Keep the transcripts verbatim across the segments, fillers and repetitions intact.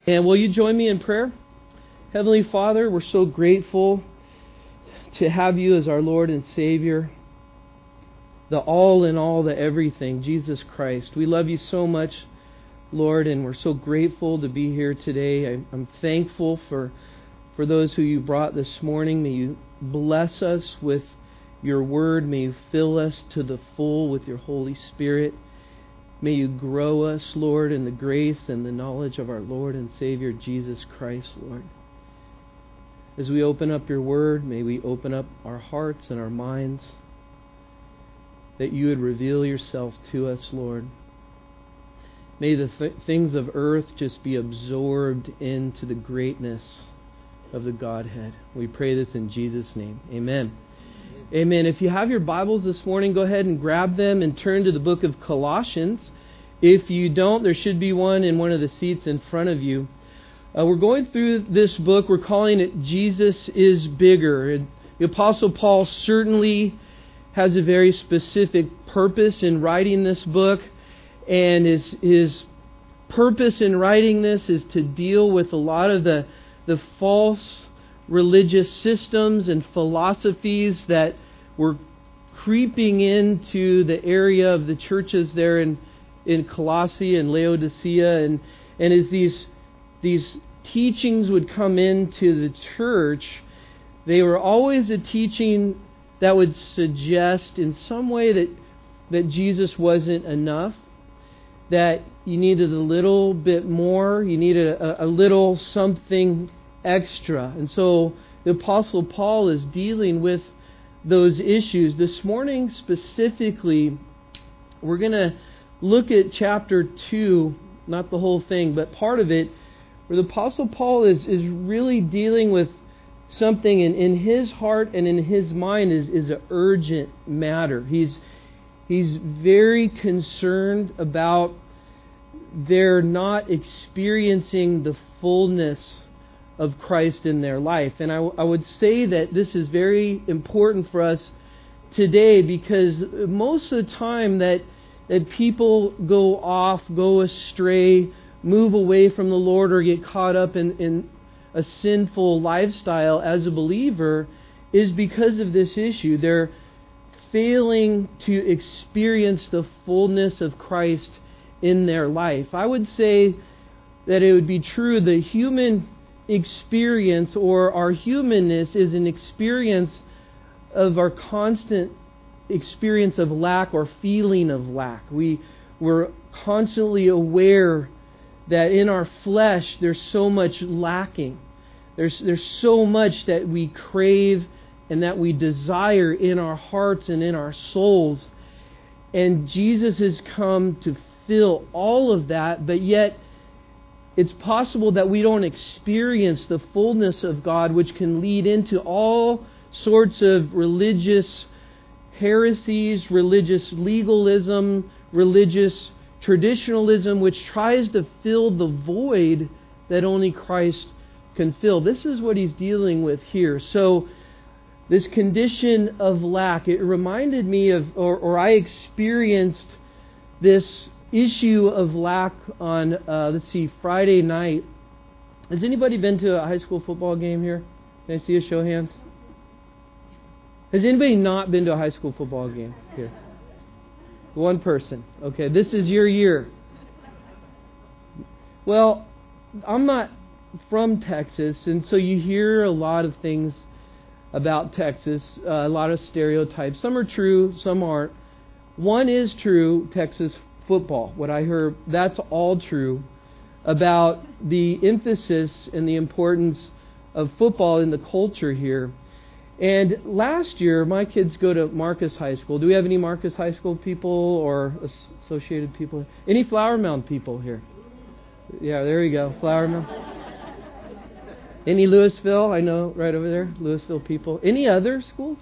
And will you join me in prayer? Heavenly Father, we're so grateful to have you as our Lord and Savior, the all in all, the everything, Jesus Christ. We love you so much, Lord, and we're so grateful to be here today. I'm thankful for, for those who you brought this morning. May you bless us with your word. May you fill us to the full with your Holy Spirit. May you grow us, Lord, in the grace and the knowledge of our Lord and Savior, Jesus Christ, Lord. As we open up your word, may we open up our hearts and our minds, that you would reveal yourself to us, Lord. May the th- things of earth just be absorbed into the greatness of the Godhead. We pray this in Jesus' name. Amen. Amen. If you have your Bibles this morning, go ahead and grab them and turn to the book of Colossians. If you don't, there should be one in one of the seats in front of you. Uh, we're going through this book. We're calling it Jesus is Bigger. And the Apostle Paul certainly has a very specific purpose in writing this book. And his, his purpose in writing this is to deal with a lot of the, the false religious systems and philosophies that were creeping into the area of the churches there in, in Colossae and Laodicea. And, and as these, these teachings would come into the church, they were always a teaching that would suggest in some way that, that Jesus wasn't enough, that you needed a little bit more, you needed a, a little something extra. And so the Apostle Paul is dealing with those issues. This morning specifically, we're going to look at chapter two, not the whole thing, but part of it, where the Apostle Paul is, is really dealing with something in, in his heart and in his mind is, is an urgent matter. He's, he's very concerned about their not experiencing the fullness of Christ in their life. And I, I would say that this is very important for us today, because most of the time that, that people go off, go astray, move away from the Lord, or get caught up in, in a sinful lifestyle as a believer, is because of this issue. They're failing to experience the fullness of Christ in their life. I would say that it would be true, the human experience, or our humanness, is an experience of our constant experience of lack or feeling of lack. We, we're constantly aware that in our flesh there's so much lacking. There's, there's so much that we crave and that we desire in our hearts and in our souls. And Jesus has come to fill all of that, but yet it's possible that we don't experience the fullness of God, which can lead into all sorts of religious heresies, religious legalism, religious traditionalism, which tries to fill the void that only Christ can fill. This is what he's dealing with here. So this condition of lack, it reminded me of, or, or I experienced this issue of lack on, uh, let's see, Friday night. Has anybody been to a high school football game here? Can I see a show of hands? Has anybody not been to a high school football game here? One person. Okay, this is your year. Well, I'm not from Texas, and so you hear a lot of things about Texas, uh, a lot of stereotypes. Some are true, some aren't. One is true, Texas football. What I heard, that's all true about the emphasis and the importance of football in the culture here. And last year, my kids go to Marcus High School. Do we have any Marcus High School people or associated people? Any Flower Mound people here? Yeah, there you go, Flower Mound. Any Louisville? I know, right over there, Louisville people. Any other schools?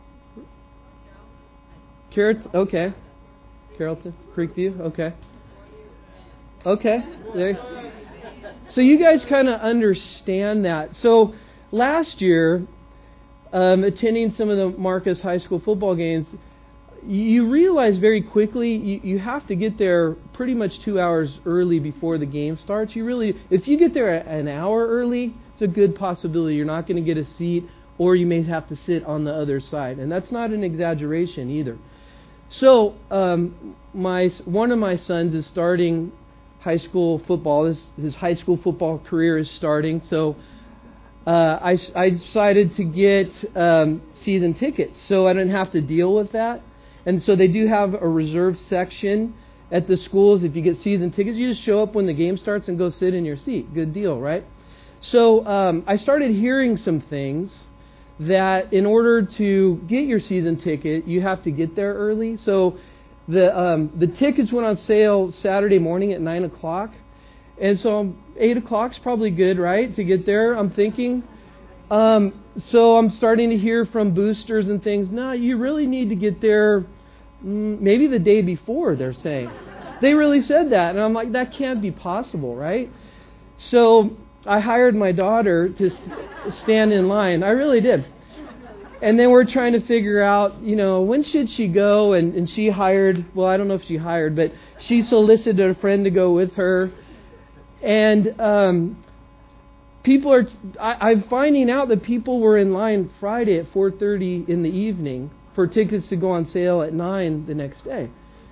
Carrot, okay. Carrollton, Creekview, okay. Okay, there. So you guys kind of understand that. So last year, um, attending some of the Marcus High School football games, you realize very quickly you, you have to get there pretty much two hours early before the game starts. You really, if you get there an hour early, it's a good possibility you're not going to get a seat, or you may have to sit on the other side. And that's not an exaggeration either. So um, my one of my sons is starting high school football. His, his high school football career is starting. So uh, I, I decided to get um, season tickets so I didn't have to deal with that. And so they do have a reserved section at the schools. If you get season tickets, you just show up when the game starts and go sit in your seat. Good deal, right? So um, I started hearing some things that in order to get your season ticket, you have to get there early. So the um, the tickets went on sale Saturday morning at nine o'clock. And so eight o'clock's probably good, right, to get there, I'm thinking. Um, so I'm starting to hear from boosters and things, no, you really need to get there mm, maybe the day before, they're saying. They really said that. And I'm like, that can't be possible, right? So I hired my daughter to stand in line. I really did. And then we're trying to figure out, you know, when should she go? And, and she hired, well, I don't know if she hired, but she solicited a friend to go with her. And um, people are, I, I'm finding out that people were in line Friday at four thirty in the evening for tickets to go on sale at nine the next day.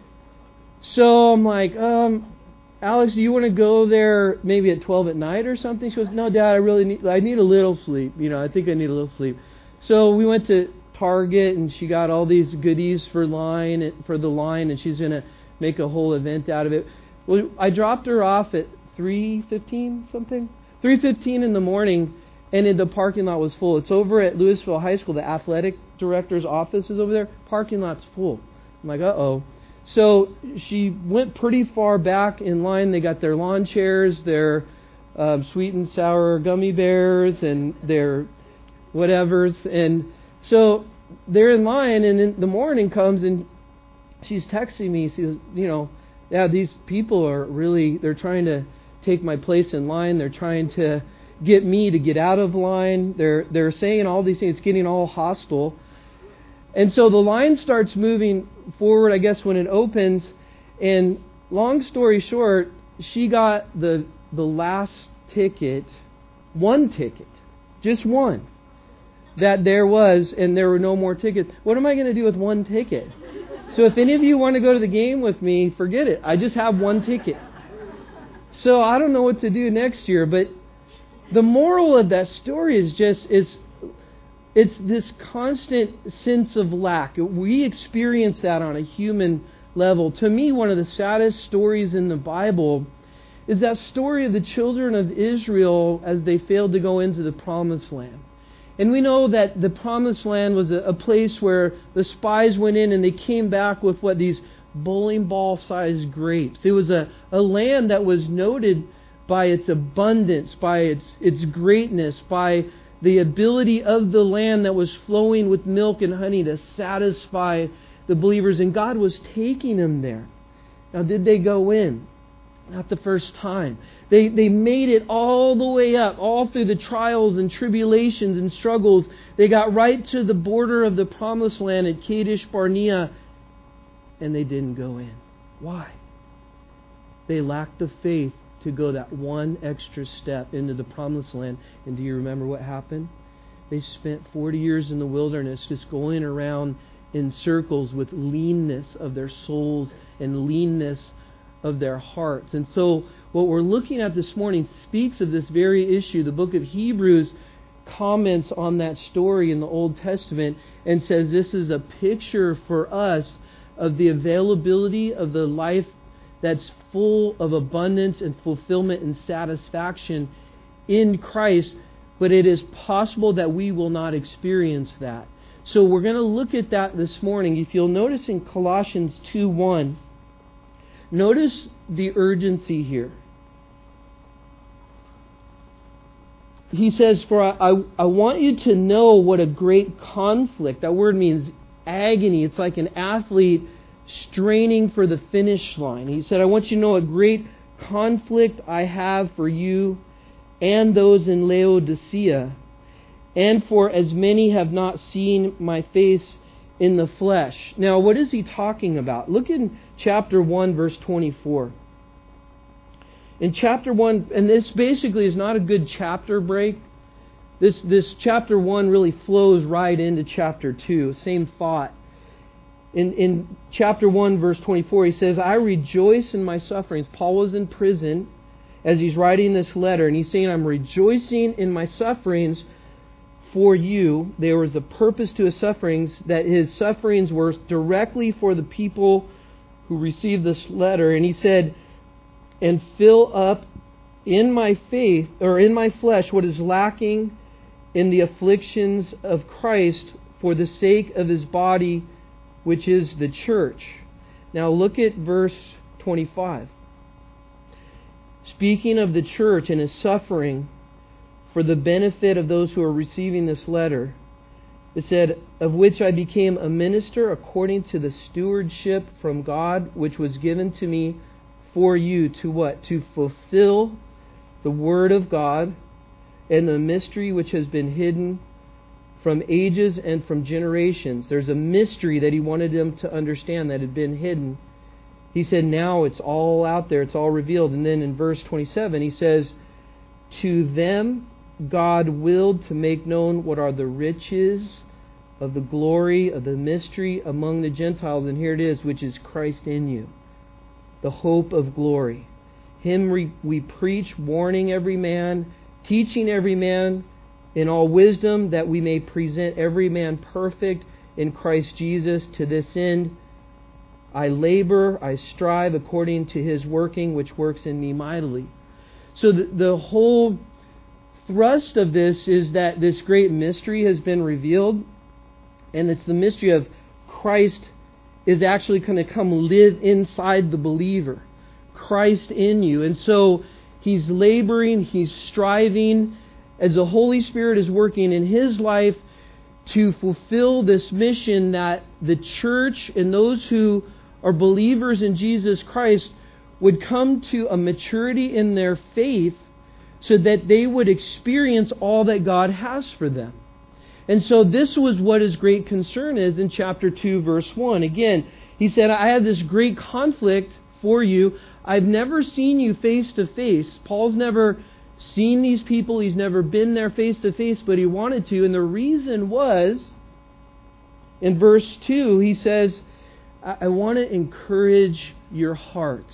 So I'm like, um, Alex, do you want to go there maybe at twelve at night or something? She goes, no, Dad, I really need, I need a little sleep. You know, I think I need a little sleep. So we went to Target and she got all these goodies for line for the line, and she's going to make a whole event out of it. Well, I dropped her off at three fifteen something. three fifteen in the morning, and in the parking lot was full. It's over at Louisville High School. The athletic director's office is over there. Parking lot's full. I'm like, uh-oh. So she went pretty far back in line. They got their lawn chairs, their um, sweet and sour gummy bears, and their whatevers. And so they're in line, and in the morning comes, and she's texting me. She says, you know, yeah, these people are really, they're trying to take my place in line. They're trying to get me to get out of line. They're they're saying all these things. It's getting all hostile. And so the line starts moving forward, I guess, when it opens. And long story short, she got the the last ticket, one ticket, just one, that there was, and there were no more tickets. What am I going to do with one ticket? So if any of you want to go to the game with me, forget it. I just have one ticket. So I don't know what to do next year, but the moral of that story is just, it's, it's this constant sense of lack. We experience that on a human level. To me, one of the saddest stories in the Bible is that story of the children of Israel as they failed to go into the Promised Land. And we know that the Promised Land was a, a place where the spies went in and they came back with what, these bowling ball sized grapes. It was a, a land that was noted by its abundance, by its its greatness, by the ability of the land that was flowing with milk and honey to satisfy the believers. And God was taking them there. Now, did they go in? Not the first time. They they made it all the way up, all through the trials and tribulations and struggles. They got right to the border of the Promised Land at Kadesh Barnea, and they didn't go in. Why? They lacked the faith to go that one extra step into the Promised Land. And do you remember what happened? They spent forty years in the wilderness just going around in circles with leanness of their souls and leanness of their hearts. And so what we're looking at this morning speaks of this very issue. The book of Hebrews comments on that story in the Old Testament and says this is a picture for us of the availability of the life that's full of abundance and fulfillment and satisfaction in Christ, but it is possible that we will not experience that. So we're going to look at that this morning. If you'll notice in Colossians two one, notice the urgency here. He says, for I, I, I want you to know what a great conflict, that word means agony. It's like an athlete straining for the finish line. He said, I want you to know a great conflict I have for you and those in Laodicea. And for as many have not seen my face, in the flesh. Now, what is he talking about? Look in chapter one, verse twenty-four. In chapter one, and this basically is not a good chapter break. This, this chapter one really flows right into chapter two. Same thought. In, in chapter one, verse twenty-four, he says, I rejoice in my sufferings. Paul was in prison as he's writing this letter, and he's saying, I'm rejoicing in my sufferings for you. There was a purpose to his sufferings, that his sufferings were directly for the people who received this letter. And he said, and fill up in my faith, or in my flesh, what is lacking in the afflictions of Christ for the sake of his body, which is the church. Now look at verse twenty-five. Speaking of the church and his suffering for the benefit of those who are receiving this letter, it said, of which I became a minister according to the stewardship from God, which was given to me for you to what? To fulfill the word of God and the mystery which has been hidden from ages and from generations. There's a mystery that he wanted them to understand that had been hidden. He said now it's all out there, it's all revealed. And then in verse twenty-seven he says, to them God willed to make known what are the riches of the glory of the mystery among the Gentiles. And here it is, which is Christ in you, the hope of glory. Him we, we preach, warning every man, teaching every man in all wisdom, that we may present every man perfect in Christ Jesus. To this end I labor, I strive according to his working, which works in me mightily. So the, the whole thrust of this is that this great mystery has been revealed, and it's the mystery of Christ is actually going to come live inside the believer. Christ in you. And so he's laboring, he's striving as the Holy Spirit is working in his life to fulfill this mission that the church and those who are believers in Jesus Christ would come to a maturity in their faith so that they would experience all that God has for them. And so this was what his great concern is in chapter two, verse one. Again, he said, I have this great conflict for you. I've never seen you face to face. Paul's never seen these people. He's never been there face to face, but he wanted to. And the reason was, in verse two, he says, I, I want to encourage your hearts.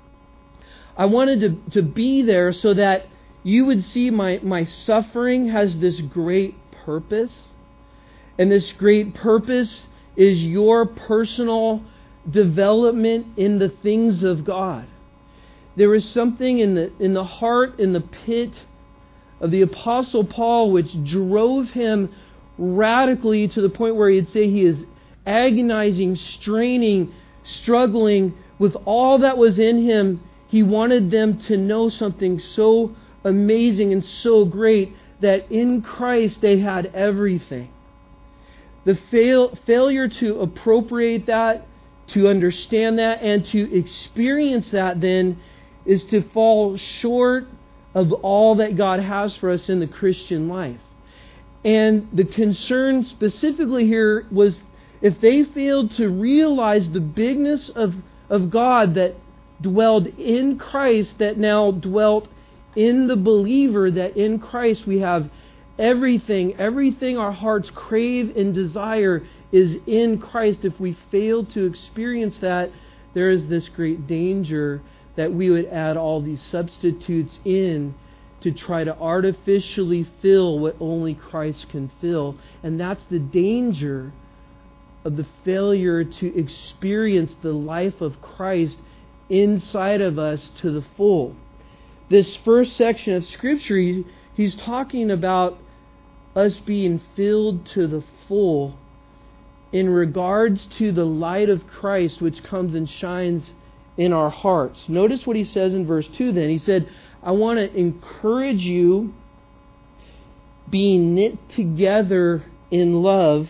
I wanted to, to be there so that you would see my, my suffering has this great purpose. And this great purpose is your personal development in the things of God. There is something in the in the heart, in the pit of the Apostle Paul, which drove him radically to the point where he'd say he is agonizing, straining, struggling with all that was in him. He wanted them to know something so amazing and so great, that in Christ they had everything. The fail, failure to appropriate that, to understand that, and to experience that then is to fall short of all that God has for us in the Christian life. And the concern specifically here was if they failed to realize the bigness of, of God that dwelled in Christ, that now dwelt in the believer, that in Christ we have everything, everything our hearts crave and desire is in Christ. If we fail to experience that, there is this great danger that we would add all these substitutes in to try to artificially fill what only Christ can fill. And that's the danger of the failure to experience the life of Christ inside of us to the full. This first section of Scripture, he, he's talking about us being filled to the full in regards to the light of Christ which comes and shines in our hearts. Notice what he says in verse two then. He said, I want to encourage you being knit together in love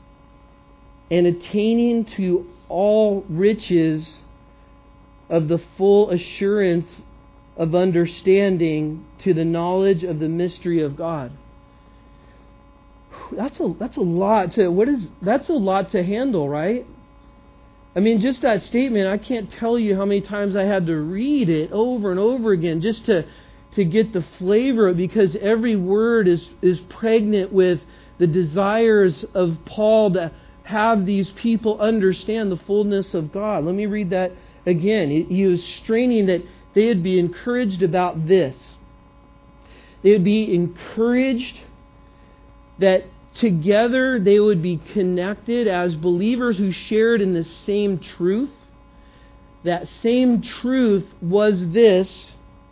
and attaining to all riches of the full assurance of understanding to the knowledge of the mystery of God. That's a that's a lot to what is that's a lot to handle, right? I mean, just that statement, I can't tell you how many times I had to read it over and over again just to to get the flavor of it, because every word is is pregnant with the desires of Paul to have these people understand the fullness of God. Let me read that again. He, he was straining that they would be encouraged about this. They would be encouraged that together they would be connected as believers who shared in the same truth. That same truth was this,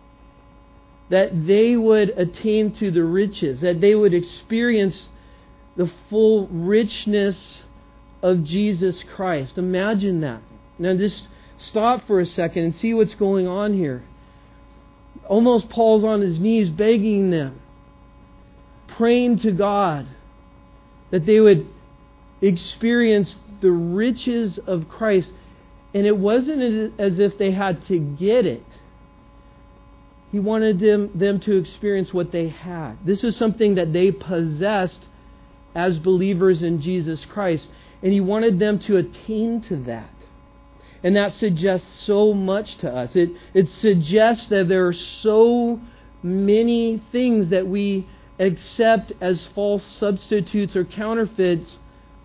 that they would attain to the riches, that they would experience the full richness of Jesus Christ. Imagine that. Now just stop for a second and see what's going on here. Almost Paul's on his knees begging them, praying to God that they would experience the riches of Christ. And it wasn't as if they had to get it. He wanted them, them to experience what they had. This is something that they possessed as believers in Jesus Christ. And He wanted them to attain to that. And that suggests so much to us. It, it suggests that there are so many things that we accept as false substitutes or counterfeits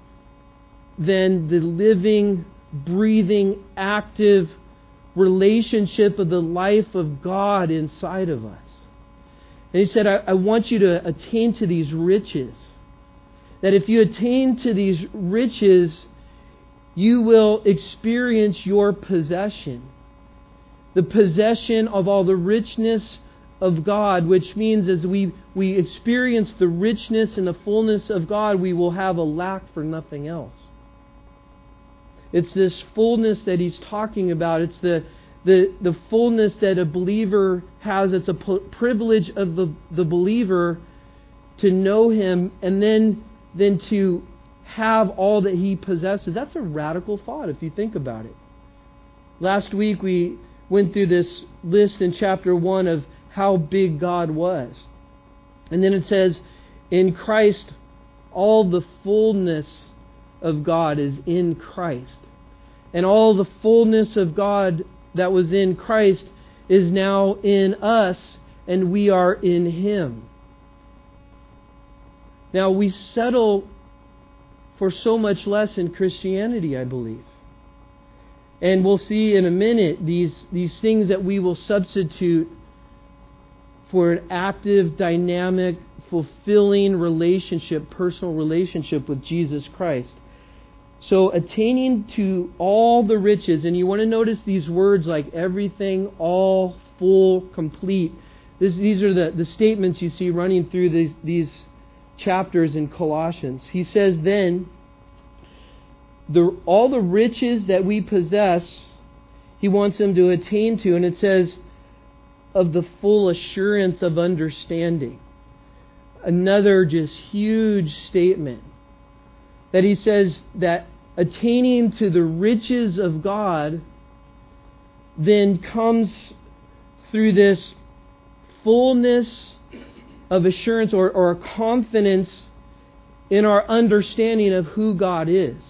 than the living, breathing, active relationship of the life of God inside of us. And He said, I, I want you to attain to these riches. That if you attain to these riches, you will experience your possession. The possession of all the richness of God, which means as we, we experience the richness and the fullness of God, we will have a lack for nothing else. It's this fullness that He's talking about. It's the the, the fullness that a believer has. It's a privilege of the, the believer to know Him and then, then to have all that He possesses. That's a radical thought if you think about it. Last week we went through this list in chapter one of how big God was. And then it says, in Christ, all the fullness of God is in Christ. And all the fullness of God that was in Christ is now in us, and we are in Him. Now, we settle for so much less in Christianity, I believe. And we'll see in a minute these, these things that we will substitute for an active, dynamic, fulfilling relationship, personal relationship with Jesus Christ. So attaining to all the riches, and you want to notice these words like everything, all, full, complete. This, these are the, the statements you see running through these, these chapters in Colossians. He says then, the, all the riches that we possess, He wants them to attain to. And it says, of the full assurance of understanding. Another just huge statement. That He says that attaining to the riches of God then comes through this fullness of assurance or, or a confidence in our understanding of who God is.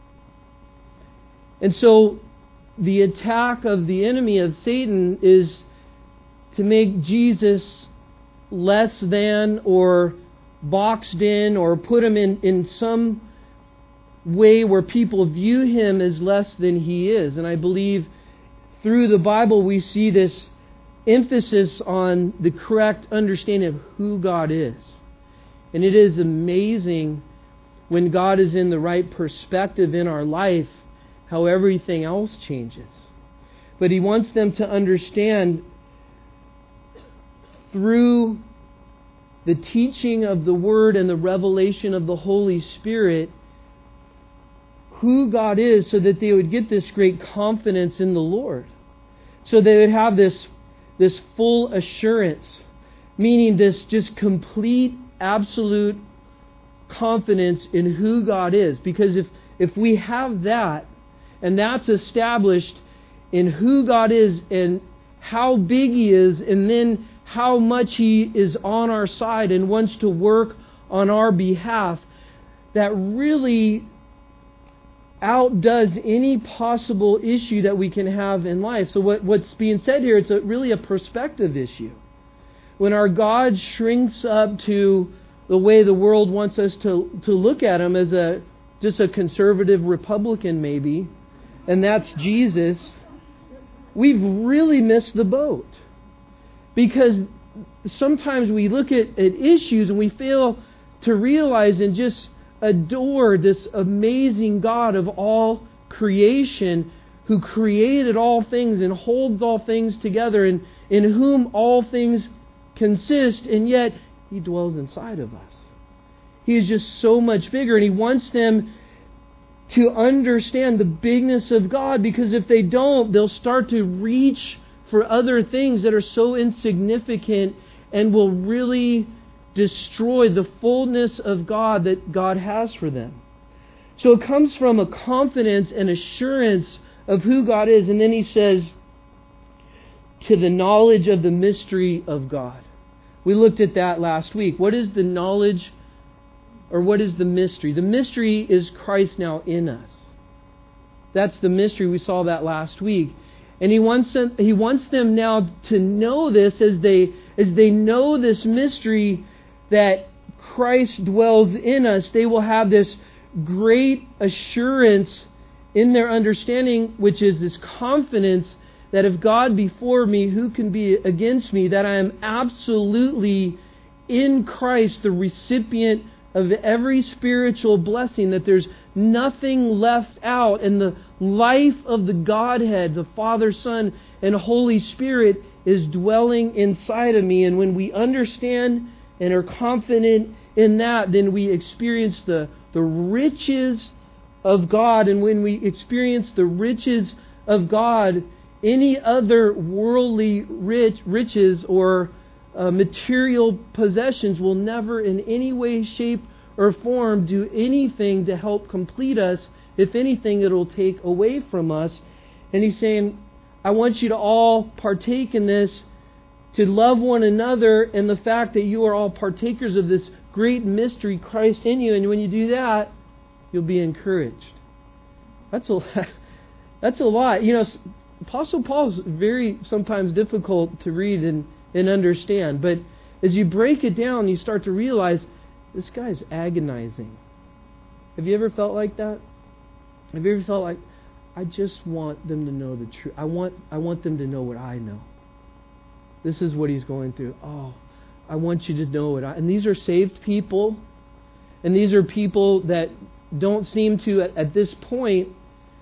And so the attack of the enemy, of Satan, is to make Jesus less than or boxed in or put Him in, in some way where people view Him as less than He is. And I believe through the Bible we see this emphasis on the correct understanding of who God is. And it is amazing when God is in the right perspective in our life how everything else changes. But He wants them to understand through the teaching of the Word and the revelation of the Holy Spirit who God is, so that they would get this great confidence in the Lord. So they would have this, this full assurance, meaning this just complete, absolute confidence in who God is. Because if, if we have that, and that's established in who God is and how big He is, and then how much He is on our side and wants to work on our behalf, that really outdoes any possible issue that we can have in life. So what, what's being said here, it's a, really a perspective issue. When our God shrinks up to the way the world wants us to, to look at Him as a just a conservative Republican maybe, and that's Jesus, we've really missed the boat. Because sometimes we look at, at issues and we fail to realize and just adore this amazing God of all creation who created all things and holds all things together and in whom all things consist, and yet He dwells inside of us. He is just so much bigger, and He wants them to understand the bigness of God, because if they don't, they'll start to reach for other things that are so insignificant and will really destroy the fullness of God that God has for them. So it comes from a confidence and assurance of who God is. And then he says, to the knowledge of the mystery of God. We looked at that last week. What is the knowledge, or what is the mystery? The mystery is Christ now in us. That's the mystery. We saw that last week. And he wants them, he wants them now to know this as they as they know this mystery that Christ dwells in us. They will have this great assurance in their understanding, which is this confidence that if God be for me, who can be against me? That I am absolutely in Christ, the recipient of every spiritual blessing, that there's nothing left out, and the life of the Godhead, the Father, Son, and Holy Spirit is dwelling inside of me. And when we understand and are confident in that, then we experience the, the riches of God. And when we experience the riches of God, any other worldly rich, riches or uh, material possessions will never in any way, shape, or form do anything to help complete us. If anything, it'll take away from us. And he's saying, I want you to all partake in this, to love one another, and the fact that you are all partakers of this great mystery, Christ in you. And when you do that, you'll be encouraged. That's a that's a lot. You know, Apostle Paul's very sometimes difficult to read and, and understand. But as you break it down, you start to realize this guy's agonizing. Have you ever felt like that? Have you ever felt like, I just want them to know the truth. I want I want them to know what I know. This is what he's going through. Oh, I want you to know it. And these are saved people. And these are people that don't seem to, at, at this point,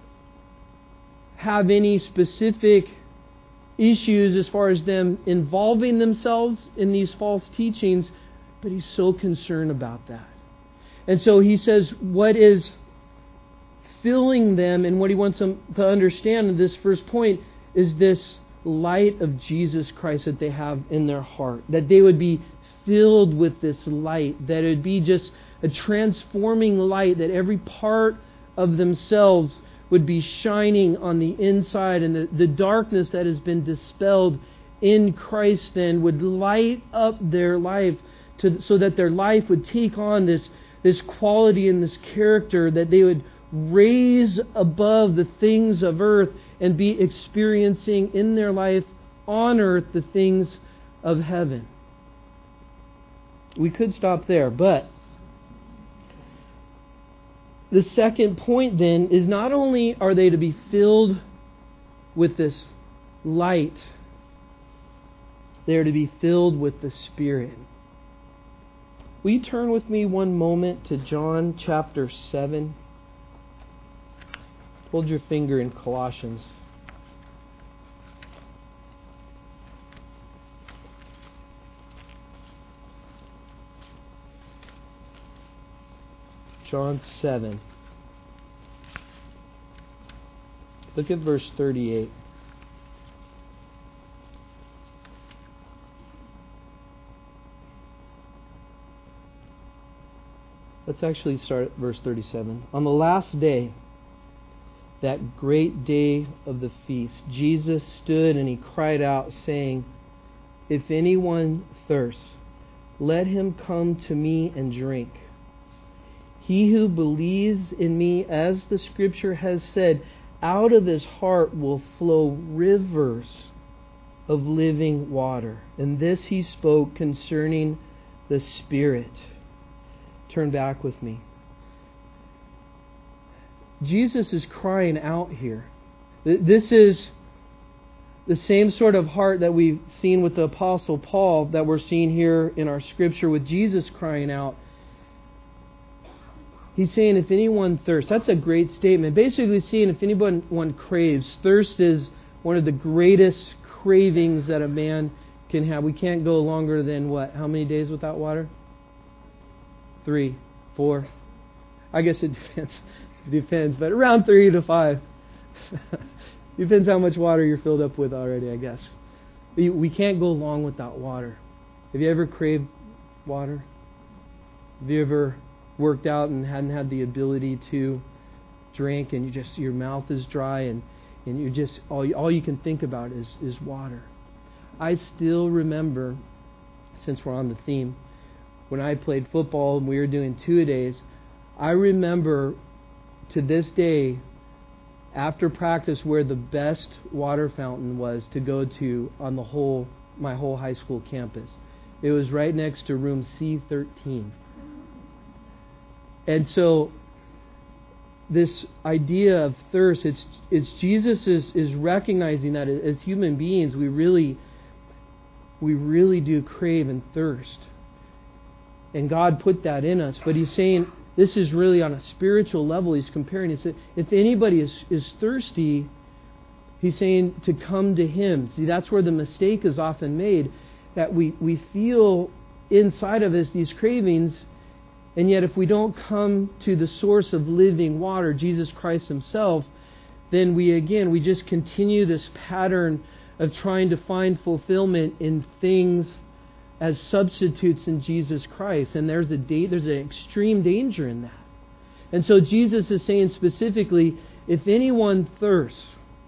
have any specific issues as far as them involving themselves in these false teachings. But he's so concerned about that. And so he says what is filling them and what he wants them to understand in this first point is this light of Jesus Christ that they have in their heart. That they would be filled with this light. That it would be just a transforming light. That every part of themselves would be shining on the inside. And the, the darkness that has been dispelled in Christ then would light up their life. To, so that their life would take on this, this quality and this character, that they would raise above the things of earth and be experiencing in their life on earth the things of heaven. We could stop there, but the second point then is not only are they to be filled with this light, they are to be filled with the Spirit. Will you turn with me one moment to John chapter seven? Hold your finger in Colossians. John seven. Look at verse thirty-eight. Let's actually start at verse thirty-seven. On the last day, that great day of the feast, Jesus stood and he cried out, saying, If anyone thirsts, let him come to me and drink. He who believes in me, as the Scripture has said, out of his heart will flow rivers of living water. And this he spoke concerning the Spirit. Turn back with me. Jesus is crying out here. This is the same sort of heart that we've seen with the Apostle Paul that we're seeing here in our Scripture with Jesus crying out. He's saying, if anyone thirsts, that's a great statement. Basically saying, if anyone one craves, thirst is one of the greatest cravings that a man can have. We can't go longer than what? How many days without water? Three, four. I guess it depends. It depends, but around three to five. Depends how much water you're filled up with already, I guess. We can't go long without water. Have you ever craved water? Have you ever worked out and hadn't had the ability to drink, and you just your mouth is dry, and, and you just all you, all you can think about is, is water? I still remember, since we're on the theme, when I played football and we were doing two-a-days, I remember to this day, after practice, where the best water fountain was to go to on the whole my whole high school campus. It was right next to room C thirteen. And so this idea of thirst, it's it's Jesus is, is recognizing that as human beings we really we really do crave and thirst. And God put that in us. But He's saying this is really on a spiritual level. He's comparing. He said, if anybody is, is thirsty, He's saying to come to Him. See, that's where the mistake is often made, that we, we feel inside of us these cravings, and yet if we don't come to the source of living water, Jesus Christ Himself, then we again, we just continue this pattern of trying to find fulfillment in things as substitutes in Jesus Christ. And there's a da- there's an extreme danger in that. And so Jesus is saying specifically, if anyone thirsts,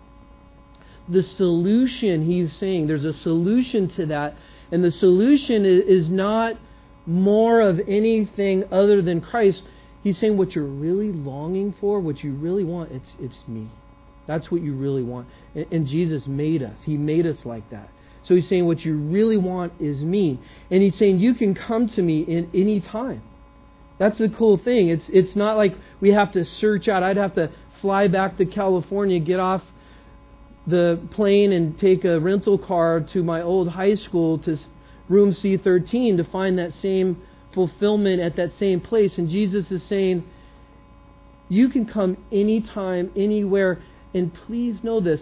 the solution, He's saying, there's a solution to that. And the solution is not more of anything other than Christ. He's saying what you're really longing for, what you really want, it's it's me. That's what you really want. And, and Jesus made us. He made us like that. So He's saying what you really want is me. And He's saying you can come to me in any time. That's the cool thing. It's it's not like we have to search out. I'd have to fly back to California, get off the plane and take a rental car to my old high school to room C thirteen to find that same fulfillment at that same place. And Jesus is saying, you can come anytime, anywhere. And please know this,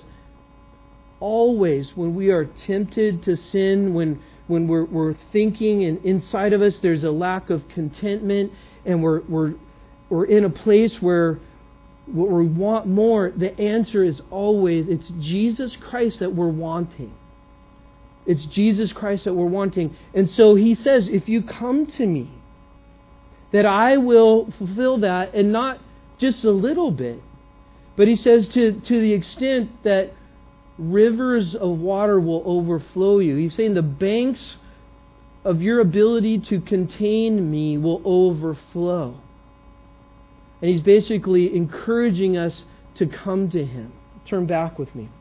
always when we are tempted to sin, when when we're, we're thinking and inside of us there's a lack of contentment, and we're we're we're in a place where we want more, the answer is always, it's Jesus Christ that we're wanting. It's Jesus Christ that we're wanting. And so He says, if you come to me, that I will fulfill that, and not just a little bit, but He says to, to the extent that rivers of water will overflow you. He's saying the banks of your ability to contain me will overflow. And He's basically encouraging us to come to Him. Turn back with me.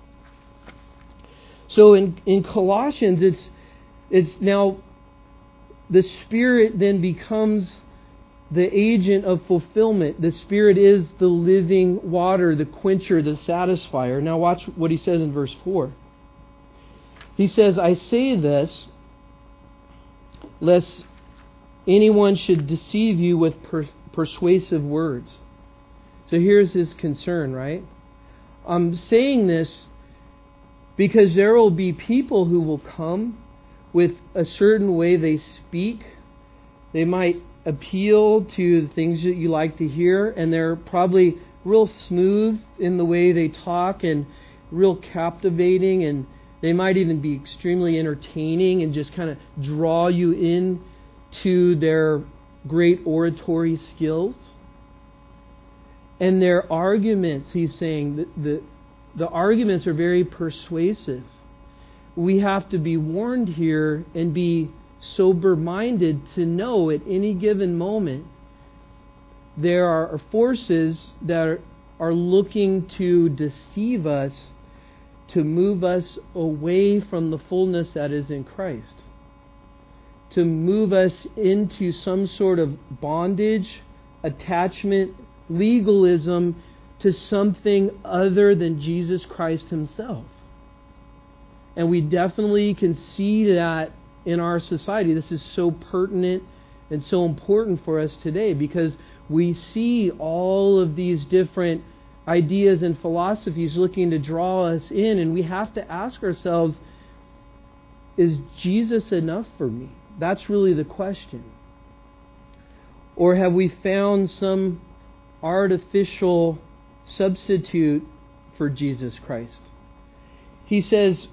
So in, in Colossians, it's it's now the Spirit then becomes the agent of fulfillment. The Spirit is the living water, the quencher, the satisfier. Now watch what he says in verse four. He says, I say this, lest anyone should deceive you with per- persuasive words. So here's his concern, right? I'm saying this because there will be people who will come with a certain way they speak. They might appeal to the things that you like to hear, and they're probably real smooth in the way they talk and real captivating, and they might even be extremely entertaining and just kind of draw you in to their great oratory skills. And their arguments, he's saying, the, the, the arguments are very persuasive. We have to be warned here and be sober-minded to know at any given moment there are forces that are, are looking to deceive us, to move us away from the fullness that is in Christ, to move us into some sort of bondage, attachment, legalism to something other than Jesus Christ Himself. And we definitely can see that in our society. This is so pertinent and so important for us today, because we see all of these different ideas and philosophies looking to draw us in, and we have to ask ourselves, is Jesus enough for me? That's really the question. Or have we found some artificial substitute for Jesus Christ? He says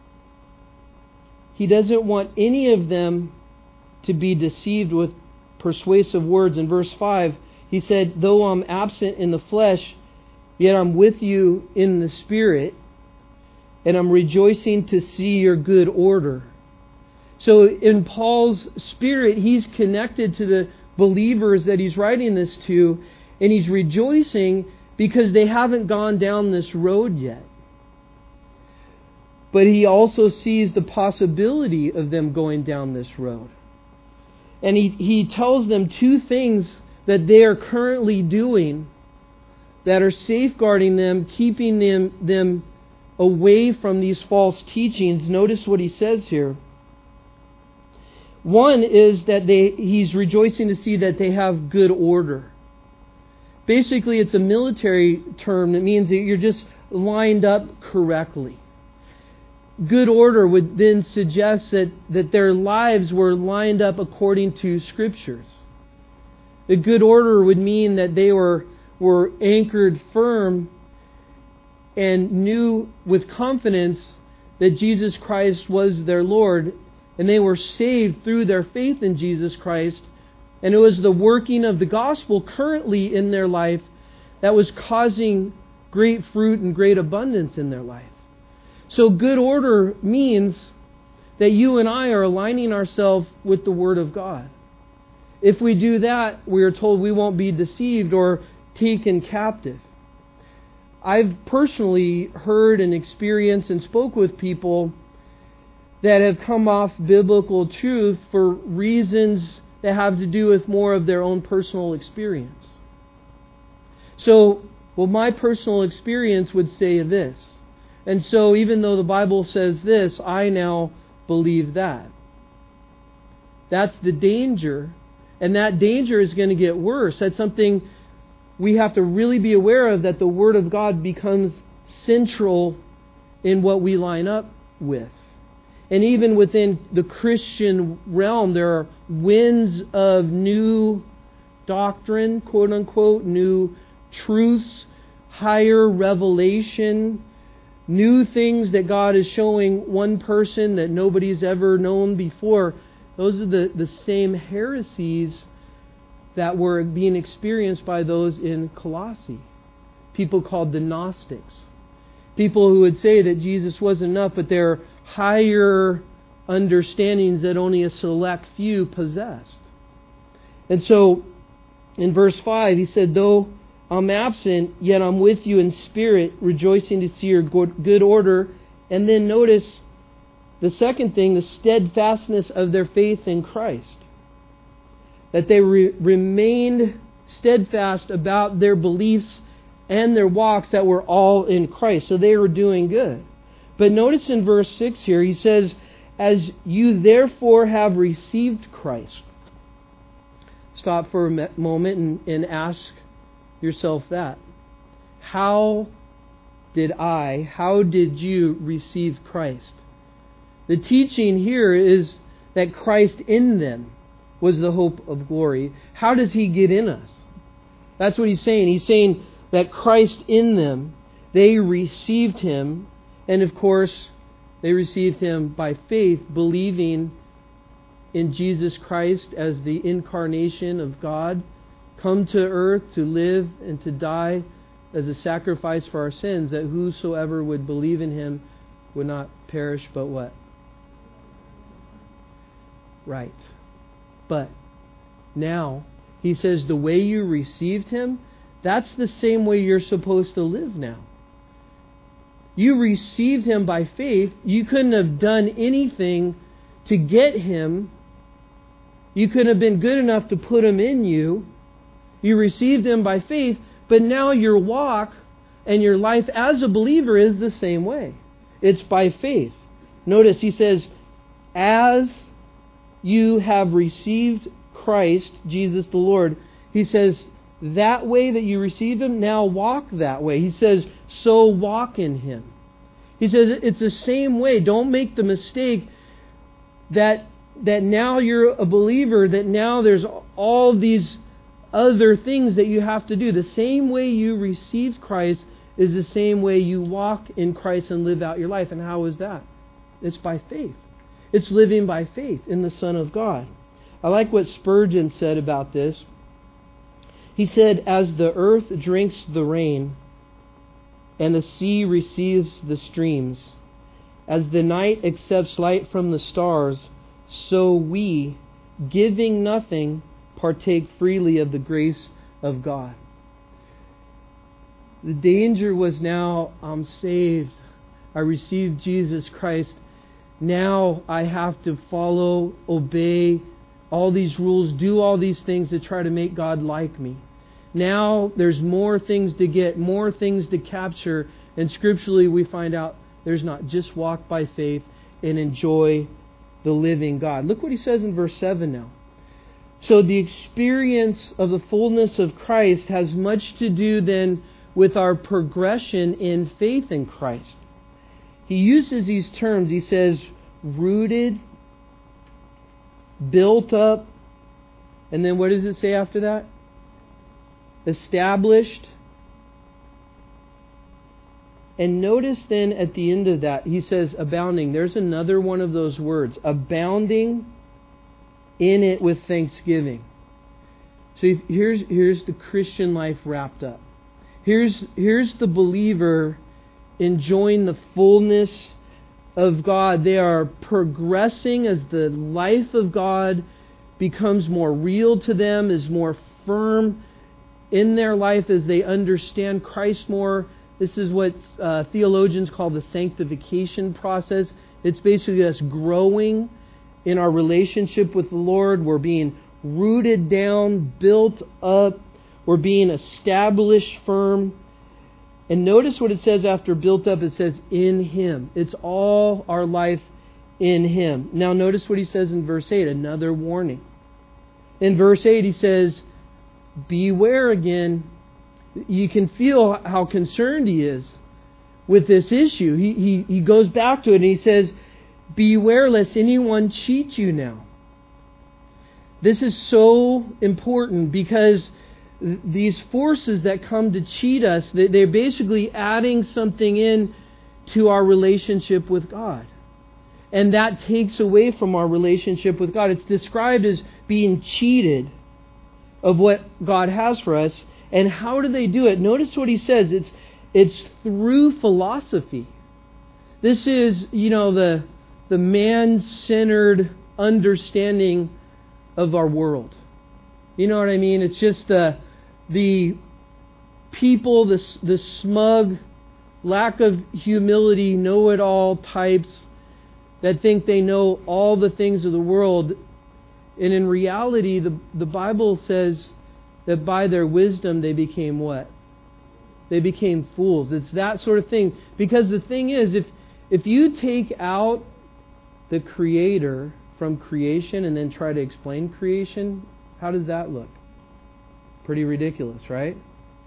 He doesn't want any of them to be deceived with persuasive words. In verse five, He said, though I'm absent in the flesh, yet I'm with you in the Spirit, and I'm rejoicing to see your good order. So in Paul's spirit, he's connected to the believers that he's writing this to, and he's rejoicing because they haven't gone down this road yet. But he also sees the possibility of them going down this road. And he, he tells them two things that they are currently doing that are safeguarding them, keeping them, them away from these false teachings. Notice what he says here. One is that they he's rejoicing to see that they have good order. Basically, it's a military term that means that you're just lined up correctly. Good order would then suggest that, that their lives were lined up according to Scriptures. The good order would mean that they were, were anchored firm and knew with confidence that Jesus Christ was their Lord, and they were saved through their faith in Jesus Christ. And it was the working of the gospel currently in their life that was causing great fruit and great abundance in their life. So good order means that you and I are aligning ourselves with the Word of God. If we do that, we are told we won't be deceived or taken captive. I've personally heard and experienced and spoke with people that have come off biblical truth for reasons that have to do with more of their own personal experience. So, well, my personal experience would say this. And so, even though the Bible says this, I now believe that. That's the danger. And that danger is going to get worse. That's something we have to really be aware of, that the Word of God becomes central in what we line up with. And even within the Christian realm, there are winds of new doctrine, quote unquote, new truths, higher revelation, new things that God is showing one person that nobody's ever known before. Those are the, the same heresies that were being experienced by those in Colossae. People called the Gnostics. People who would say that Jesus wasn't enough, but there are higher understandings that only a select few possessed. And so, in verse five, he said, though I'm absent, yet I'm with you in spirit, rejoicing to see your good order. And then notice the second thing, the steadfastness of their faith in Christ. That they re- remained steadfast about their beliefs and their walks that were all in Christ. So they were doing good. But notice in verse six here, he says, as you therefore have received Christ. Stop for a moment and, and ask yourself that. How did I, how did you receive Christ? The teaching here is that Christ in them was the hope of glory. How does He get in us? That's what he's saying. He's saying that Christ in them, they received Him. And of course, they received Him by faith, believing in Jesus Christ as the incarnation of God, come to earth to live and to die as a sacrifice for our sins, that whosoever would believe in Him would not perish, but what? Right. But now He says the way you received Him, that's the same way you're supposed to live now. You received Him by faith. You couldn't have done anything to get Him. You couldn't have been good enough to put Him in you. You received Him by faith, but now your walk and your life as a believer is the same way. It's by faith. Notice He says, as you have received Christ, Jesus the Lord, He says, that way that you received Him, now walk that way. He says, so walk in Him. He says, it's the same way. Don't make the mistake that that now you're a believer, that now there's all these other things that you have to do. The same way you received Christ is the same way you walk in Christ and live out your life. And how is that? It's by faith. It's living by faith in the Son of God. I like what Spurgeon said about this. He said, as the earth drinks the rain and the sea receives the streams, as the night accepts light from the stars, so we, giving nothing, partake freely of the grace of God. The danger was now I'm saved. I received Jesus Christ. Now I have to follow, obey all these rules, do all these things to try to make God like me. Now there's more things to get, more things to capture. And scripturally we find out there's not. Just walk by faith and enjoy the living God. Look what he says in verse seven now. So the experience of the fullness of Christ has much to do then with our progression in faith in Christ. He uses these terms. He says rooted, built up, and then what does it say after that? Established. And notice then at the end of that, he says abounding. There's another one of those words. Abounding in it with thanksgiving. So here's, here's the Christian life wrapped up. Here's, here's the believer enjoying the fullness of God. They are progressing as the life of God becomes more real to them, is more firm in their life as they understand Christ more. This is what uh, theologians call the sanctification process. It's basically us growing in our relationship with the Lord. We're being rooted down, built up. We're being established firm. And notice what it says after built up. It says in Him. It's all our life in Him. Now notice what he says in verse eight. Another warning. In verse eight he says, beware again. You can feel how concerned he is with this issue. He, he, he goes back to it and he says, beware lest anyone cheat you now. This is so important because these forces that come to cheat us, they're basically adding something in to our relationship with God. And that takes away from our relationship with God. It's described as being cheated of what God has for us. And how do they do it? Notice what he says. It's it's through philosophy. This is, you know, the the man-centered understanding of our world. You know what I mean? It's just the the people, the the smug, lack of humility, know-it-all types that think they know all the things of the world. And in reality, the the Bible says that by their wisdom they became what? They became fools. It's that sort of thing. Because the thing is, if if you take out the Creator from creation and then try to explain creation, how does that look? Pretty ridiculous, right?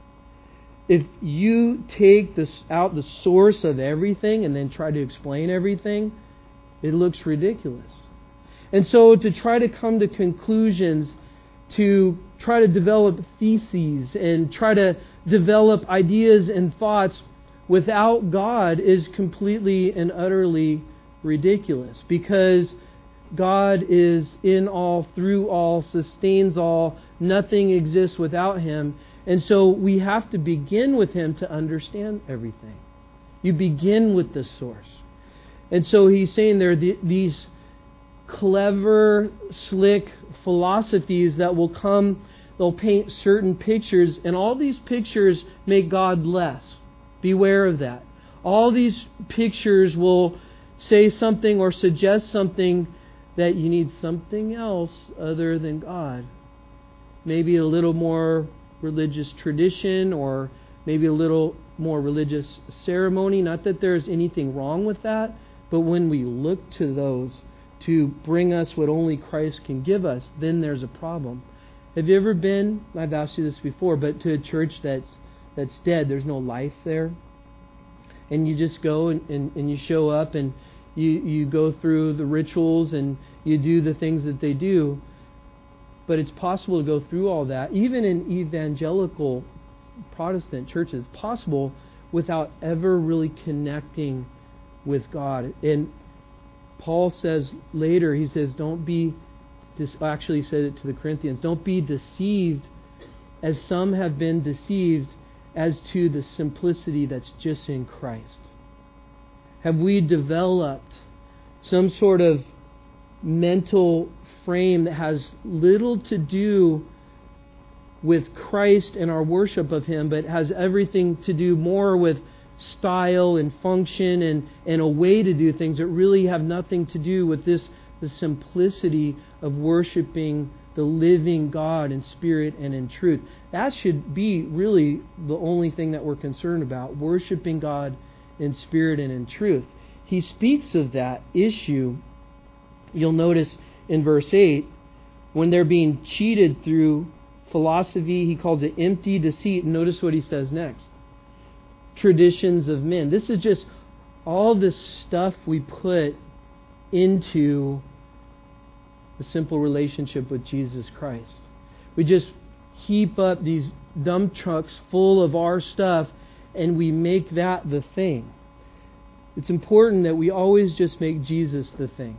If you take this out the source of everything and then try to explain everything, it looks ridiculous. And so to try to come to conclusions, to try to develop theses and try to develop ideas and thoughts without God is completely and utterly ridiculous, because God is in all, through all, sustains all. Nothing exists without Him. And so we have to begin with Him to understand everything. You begin with the source. And so he's saying there are these clever, slick philosophies that will come they'll paint certain pictures, and all these pictures make God less. Beware of that. All these pictures will say something or suggest something that you need something else other than God. Maybe a little more religious tradition, or maybe a little more religious ceremony. Not that there's anything wrong with that, but when we look to those to bring us what only Christ can give us, then there's a problem. Have you ever been, I've asked you this before, but to a church that's that's dead, there's no life there? And you just go and, and, and you show up and you, you go through the rituals and you do the things that they do. But it's possible to go through all that, even in evangelical Protestant churches, possible without ever really connecting with God. And Paul says later, he says, don't be, actually he said it to the Corinthians, don't be deceived as some have been deceived as to the simplicity that's just in Christ. Have we developed some sort of mental frame that has little to do with Christ and our worship of Him, but has everything to do more with style and function and, and a way to do things that really have nothing to do with this, the simplicity of worshiping the living God in spirit and in truth. That should be really the only thing that we're concerned about, worshiping God in spirit and in truth. He speaks of that issue. You'll notice in verse eight, when they're being cheated through philosophy, he calls it empty deceit. Notice what he says next. Traditions of men. This is just all this stuff we put into the simple relationship with Jesus Christ. We just heap up these dump trucks full of our stuff and we make that the thing. It's important that we always just make Jesus the thing.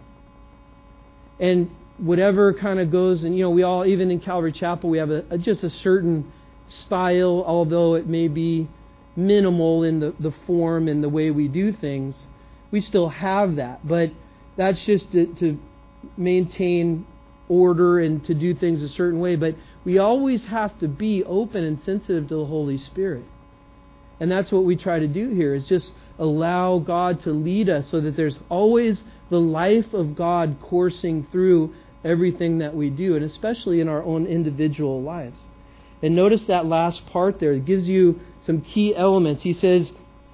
And whatever kind of goes, and you know, we all, even in Calvary Chapel, we have a, a just a certain style, although it may be minimal in the, the form and the way we do things. We still have that, but that's just to, to maintain order and to do things a certain way. But we always have to be open and sensitive to the Holy Spirit. And that's what we try to do here, is just allow God to lead us so that there's always the life of God coursing through everything that we do, and especially in our own individual lives. And notice that last part there. It gives you some key elements. He says,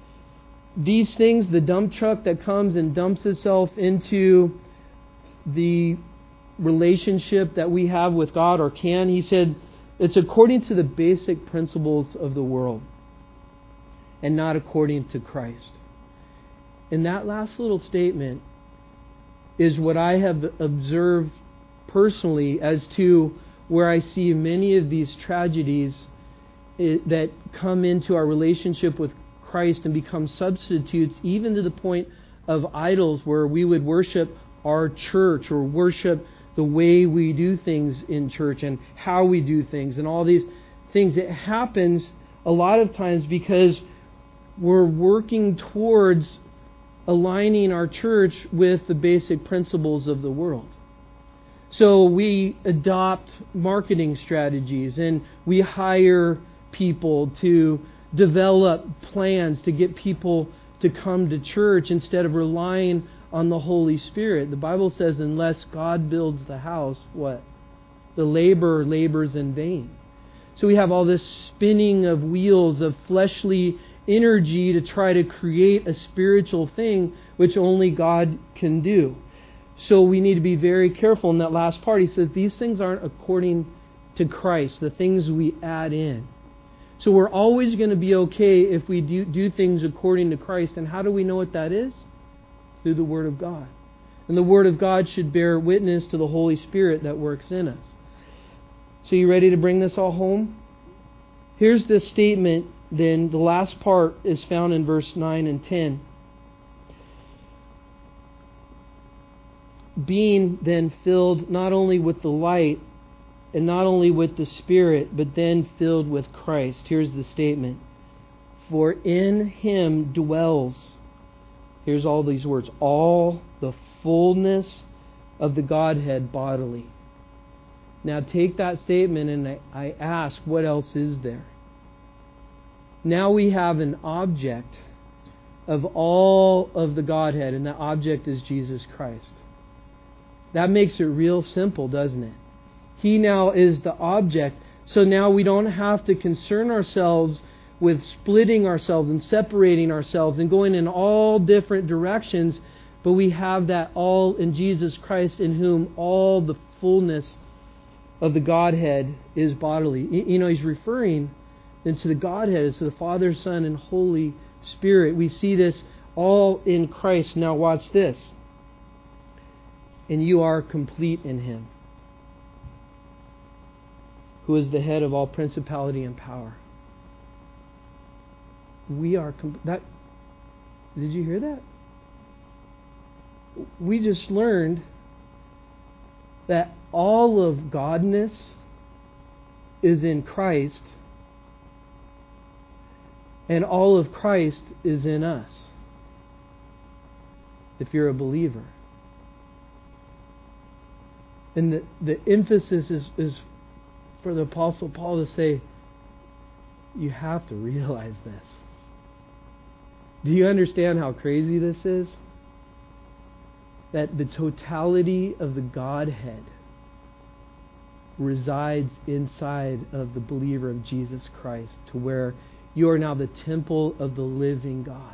these things, the dump truck that comes and dumps itself into the relationship that we have with God, or can, he said, it's according to the basic principles of the world and not according to Christ. And that last little statement is what I have observed personally as to where I see many of these tragedies that come into our relationship with Christ and become substitutes, even to the point of idols, where we would worship our church or worship the way we do things in church and how we do things and all these things. It happens a lot of times because we're working towards aligning our church with the basic principles of the world. So we adopt marketing strategies and we hire people to develop plans to get people to come to church instead of relying on the Holy Spirit. The Bible says, unless God builds the house, what? The laborer labors in vain. So we have all this spinning of wheels of fleshly energy to try to create a spiritual thing which only God can do. So we need to be very careful. In that last part, he says these things aren't according to Christ, the things we add in. So we're always going to be okay if we do, do things according to Christ. And how do we know what that is? Through the Word of God. And the Word of God should bear witness to the Holy Spirit that works in us. So you ready to bring this all home? Here's the statement then. The last part is found in verse nine and ten. Being then filled not only with the light and not only with the Spirit, but then filled with Christ. Here's the statement. For in Him dwells, here's all these words, all the fullness of the Godhead bodily. Now take that statement and I, I ask, what else is there? Now we have an object of all of the Godhead, and that object is Jesus Christ. That makes it real simple, doesn't it? He now is the object. So now we don't have to concern ourselves with splitting ourselves and separating ourselves and going in all different directions, but we have that all in Jesus Christ, in whom all the fullness of the Godhead is bodily. You know, he's referring into the Godhead as to the Father, Son, and Holy Spirit. We see this all in Christ. Now watch this. And you are complete in Him, who is the head of all principality and power. We are com- that. Did you hear that? We just learned that all of Godness is in Christ, and all of Christ is in us, if you're a believer. And the, the emphasis is, is for the Apostle Paul to say, you have to realize this. Do you understand how crazy this is? That the totality of the Godhead resides inside of the believer of Jesus Christ, to where you are now the temple of the living God.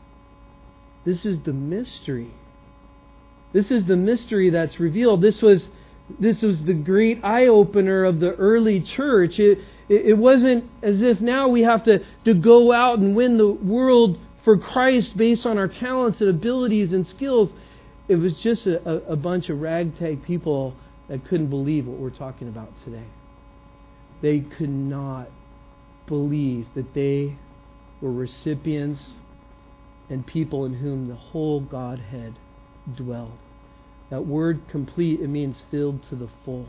This is the mystery. This is the mystery that's revealed. This was this was the great eye-opener of the early church. It, it, it wasn't as if now we have to, to go out and win the world for Christ based on our talents and abilities and skills. It was just a, a, a bunch of ragtag people that couldn't believe what we're talking about today. They could not believe that they were recipients and people in whom the whole Godhead dwelled. That word complete, it means filled to the full.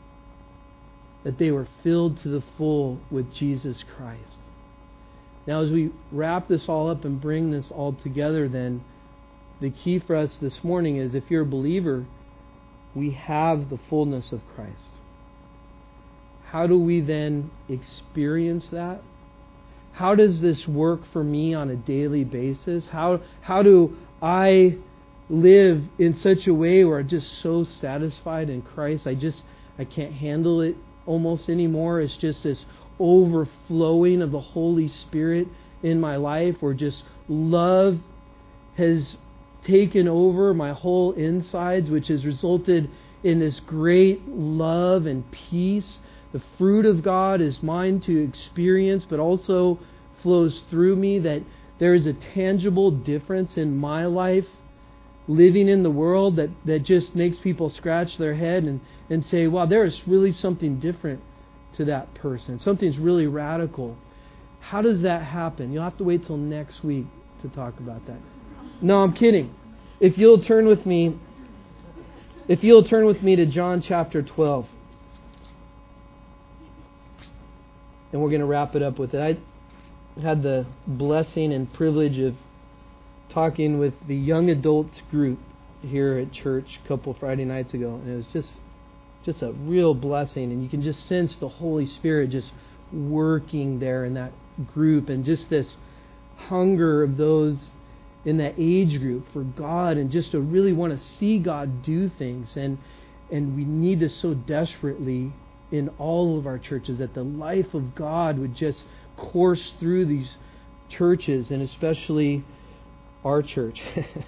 That they were filled to the full with Jesus Christ. Now as we wrap this all up and bring this all together, then the key for us this morning is, if you're a believer, we have the fullness of Christ. How do we then experience that? How does this work for me on a daily basis? How how do I live in such a way where I'm just so satisfied in Christ? I just I can't handle it almost anymore. It's just this overflowing of the Holy Spirit in my life, where just love has taken over my whole insides, which has resulted in this great love and peace. The fruit of God is mine to experience, but also flows through me, that there is a tangible difference in my life living in the world that, that just makes people scratch their head and, and say, wow, there is really something different to that person. Something's really radical. How does that happen? You'll have to wait till next week to talk about that. No, I'm kidding. If you'll turn with me, if you'll turn with me to John chapter twelve. And we're going to wrap it up with it. I had the blessing and privilege of talking with the young adults group here at church a couple Friday nights ago, and it was just just a real blessing. And you can just sense the Holy Spirit just working there in that group, and just this hunger of those in that age group for God, and just to really want to see God do things. And and we need this so desperately in all of our churches, that the life of God would just course through these churches, and especially our church.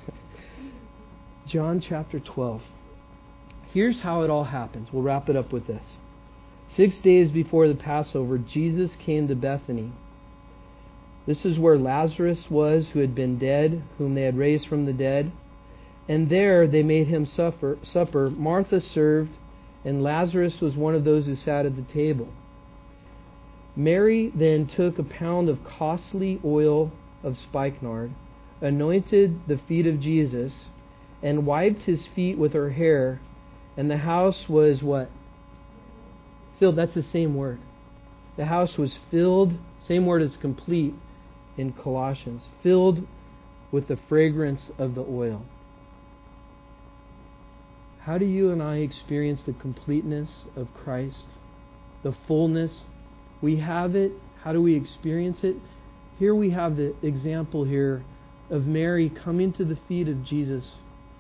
John chapter twelve. Here's how it all happens. We'll wrap it up with this. Six days before the Passover, Jesus came to Bethany. This is where Lazarus was, who had been dead, whom they had raised from the dead. And there they made him suffer, supper. Martha served, and Lazarus was one of those who sat at the table. Mary then took a pound of costly oil of spikenard, anointed the feet of Jesus, and wiped his feet with her hair. And the house was what? Filled. That's the same word. The house was filled, same word as complete in Colossians, filled with the fragrance of the oil. How do you and I experience the completeness of Christ? The fullness? We have it. How do we experience it? Here we have the example here of Mary coming to the feet of Jesus,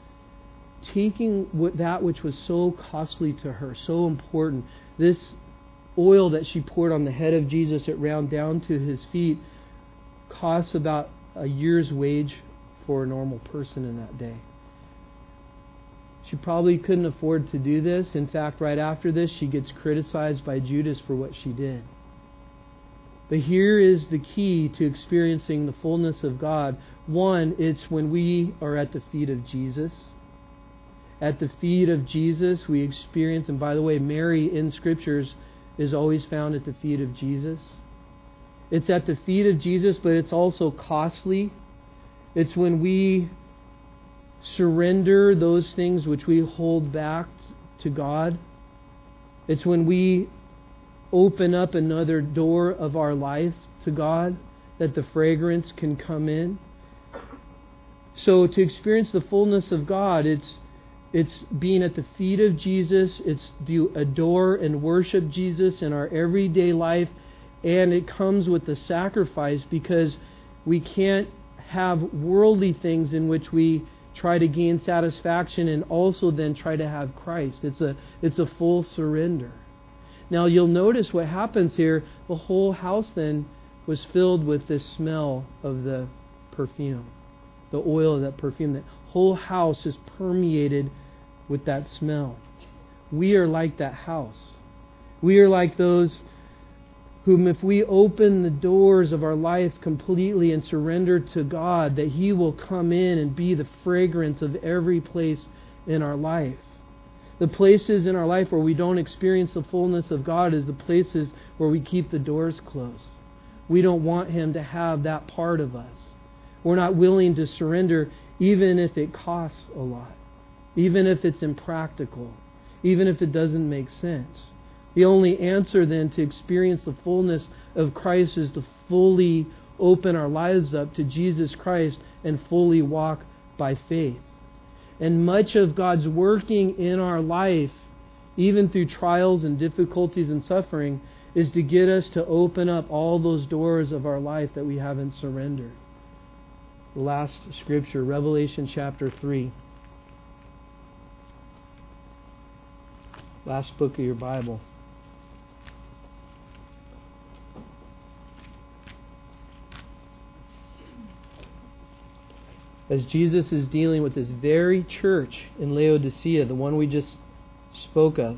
taking what, that which was so costly to her, so important. This oil that she poured on the head of Jesus, it ran down to His feet, costs about a year's wage for a normal person in that day. She probably couldn't afford to do this. In fact, right after this, she gets criticized by Judas for what she did. But here is the key to experiencing the fullness of God. One, it's when we are at the feet of Jesus. At the feet of Jesus, we experience, and by the way, Mary in Scriptures is always found at the feet of Jesus. It's at the feet of Jesus, but it's also costly. It's when we surrender those things which we hold back to God. It's when we open up another door of our life to God that the fragrance can come in. So to experience the fullness of God, it's it's being at the feet of Jesus. It's to adore and worship Jesus in our everyday life. And it comes with the sacrifice, because we can't have worldly things in which we try to gain satisfaction and also then try to have Christ. It's a it's a full surrender. Now you'll notice what happens here. The whole house then was filled with this smell of the perfume. The oil of that perfume. The whole house is permeated with that smell. We are like that house. We are like those whom, if we open the doors of our life completely and surrender to God, that He will come in and be the fragrance of every place in our life. The places in our life where we don't experience the fullness of God is the places where we keep the doors closed. We don't want Him to have that part of us. We're not willing to surrender, even if it costs a lot, even if it's impractical, even if it doesn't make sense. The only answer then to experience the fullness of Christ is to fully open our lives up to Jesus Christ and fully walk by faith. And much of God's working in our life, even through trials and difficulties and suffering, is to get us to open up all those doors of our life that we haven't surrendered. The last scripture, Revelation chapter three. Last book of your Bible. As Jesus is dealing with this very church in Laodicea, the one we just spoke of,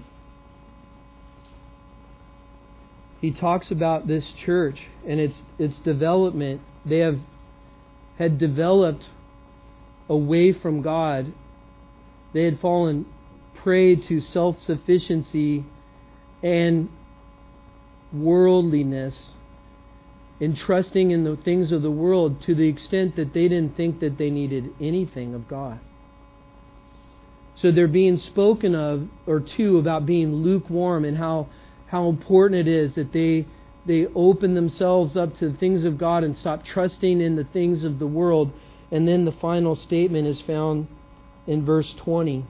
He talks about this church and its its development. They have had developed away from God. They had fallen prey to self-sufficiency and worldliness, in trusting in the things of the world to the extent that they didn't think that they needed anything of God. So they're being spoken of, or to, about being lukewarm, and how how important it is that they they open themselves up to the things of God and stop trusting in the things of the world. And then the final statement is found in verse twenty.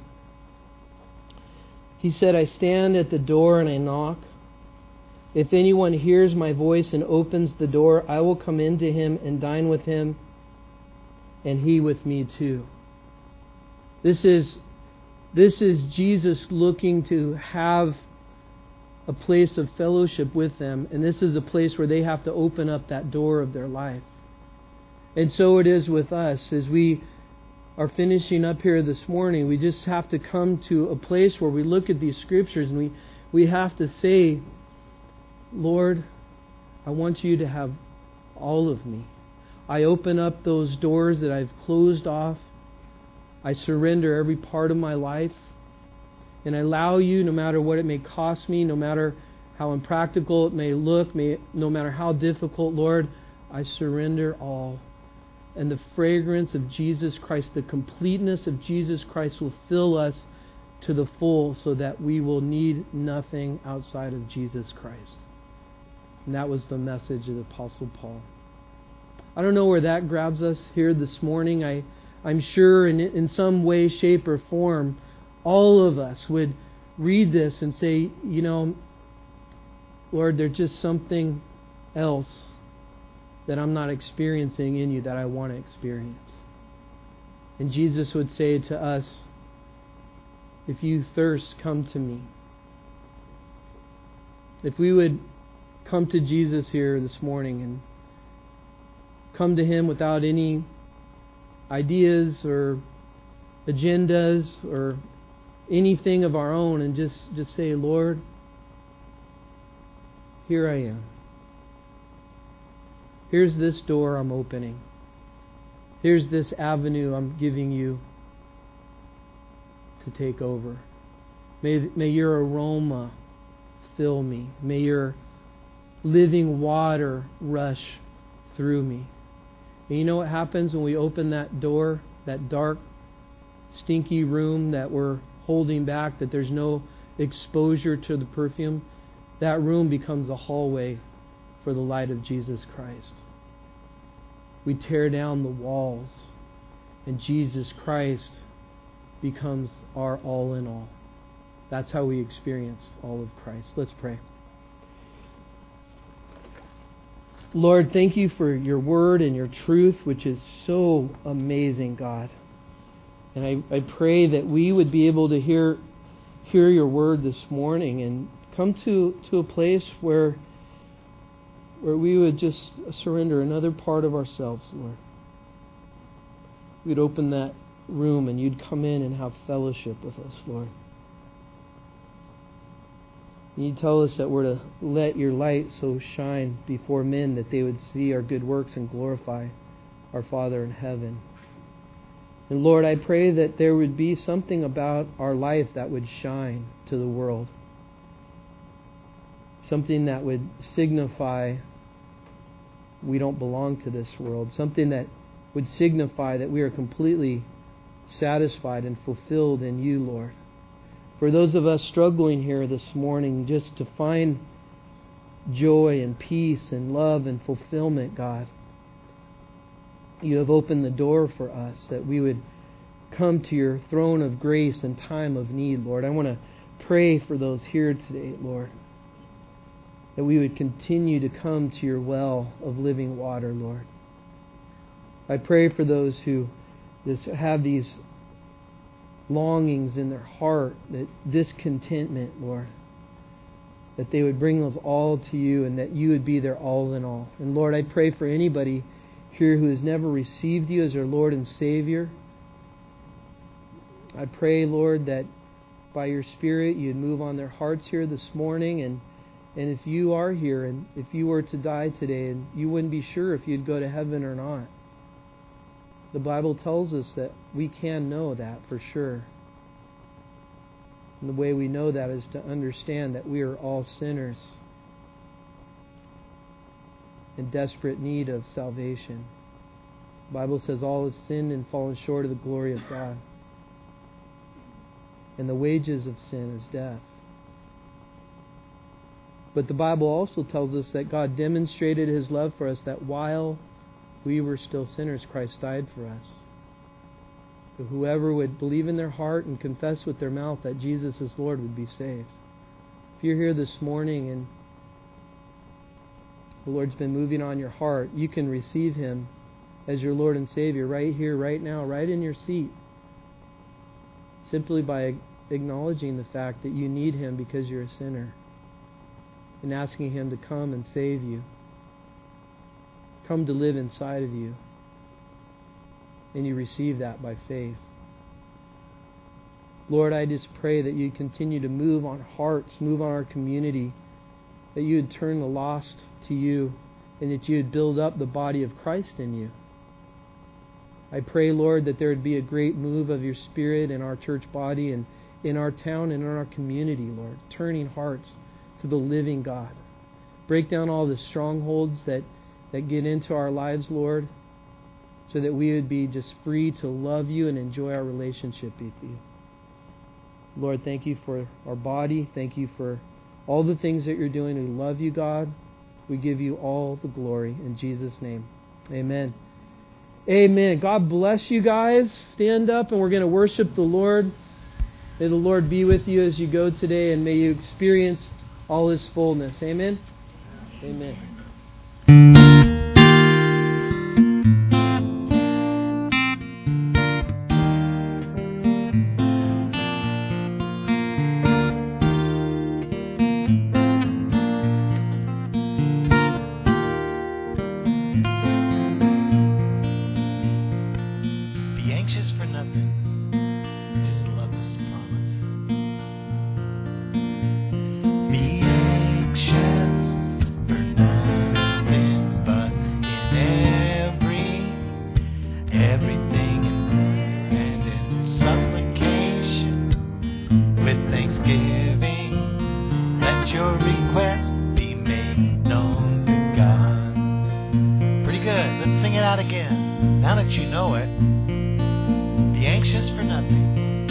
He said, "I stand at the door and I knock. If anyone hears my voice and opens the door, I will come into him and dine with him, and he with me too." This is this is Jesus looking to have a place of fellowship with them, and this is a place where they have to open up that door of their life. And so it is with us. As we are finishing up here this morning, we just have to come to a place where we look at these scriptures and we, we have to say, "Lord, I want you to have all of me. I open up those doors that I've closed off. I surrender every part of my life. And I allow you, no matter what it may cost me, no matter how impractical it may look, may, no matter how difficult, Lord, I surrender all." And the fragrance of Jesus Christ, the completeness of Jesus Christ will fill us to the full, so that we will need nothing outside of Jesus Christ. And that was the message of the Apostle Paul. I don't know where that grabs us here this morning. I, I'm sure in, in some way, shape, or form, all of us would read this and say, you know, Lord, there's just something else that I'm not experiencing in you that I want to experience. And Jesus would say to us, if you thirst, come to me. If we would come to Jesus here this morning and come to Him without any ideas or agendas or anything of our own, and just, just say, Lord, here I am. Here's this door I'm opening. Here's this avenue I'm giving you to take over. May, may your aroma fill me. May your living water rush through me. And you know what happens when we open that door, that dark, stinky room that we're holding back, that there's no exposure to the perfume? That room becomes a hallway for the light of Jesus Christ. We tear down the walls, and Jesus Christ becomes our all in all. That's how we experience all of Christ. Let's pray. Lord, thank you for your word and your truth, which is so amazing, God. And I, I pray that we would be able to hear hear your word this morning and come to, to a place where where we would just surrender another part of ourselves, Lord. We'd open that room and you'd come in and have fellowship with us, Lord. And you tell us that we're to let your light so shine before men that they would see our good works and glorify our Father in heaven. And Lord, I pray that there would be something about our life that would shine to the world. Something that would signify we don't belong to this world. Something that would signify that we are completely satisfied and fulfilled in you, Lord. For those of us struggling here this morning just to find joy and peace and love and fulfillment, God, you have opened the door for us that we would come to your throne of grace in time of need, Lord. I want to pray for those here today, Lord, that we would continue to come to your well of living water, Lord. I pray for those who just have these longings in their heart, that discontentment, Lord, that they would bring those all to you and that you would be their all in all. And Lord, I pray for anybody here who has never received you as their Lord and Savior. I pray, Lord, that by your Spirit you'd move on their hearts here this morning. And, and if you are here and if you were to die today and you wouldn't be sure if you'd go to heaven or not, the Bible tells us that we can know that for sure. And the way we know that is to understand that we are all sinners in desperate need of salvation. The Bible says all have sinned and fallen short of the glory of God. And the wages of sin is death. But the Bible also tells us that God demonstrated His love for us, that while we were still sinners, Christ died for us. That whoever would believe in their heart and confess with their mouth that Jesus is Lord would be saved. If you're here this morning and the Lord's been moving on your heart, you can receive Him as your Lord and Savior right here, right now, right in your seat. Simply by acknowledging the fact that you need Him because you're a sinner and asking Him to come and save you. Come to live inside of you. And you receive that by faith. Lord, I just pray that you continue to move on hearts, move on our community, that you would turn the lost to you, and that you would build up the body of Christ in you. I pray, Lord, that there would be a great move of your Spirit in our church body and in our town and in our community, Lord, turning hearts to the living God. Break down all the strongholds that, that get into our lives, Lord, so that we would be just free to love you and enjoy our relationship with you. Lord, thank you for our body. Thank you for all the things that you're doing. We love you, God. We give you all the glory in Jesus' name. Amen. Amen. God bless you guys. Stand up and we're going to worship the Lord. May the Lord be with you as you go today, and may you experience all His fullness. Amen? Amen. Be anxious for nothing. Just love this promise. Be anxious for nothing, but in every, everything in prayer and in supplication with thanksgiving, let your request be made known to God. Pretty good. Let's sing it out again. Now that you know it. Be anxious for nothing.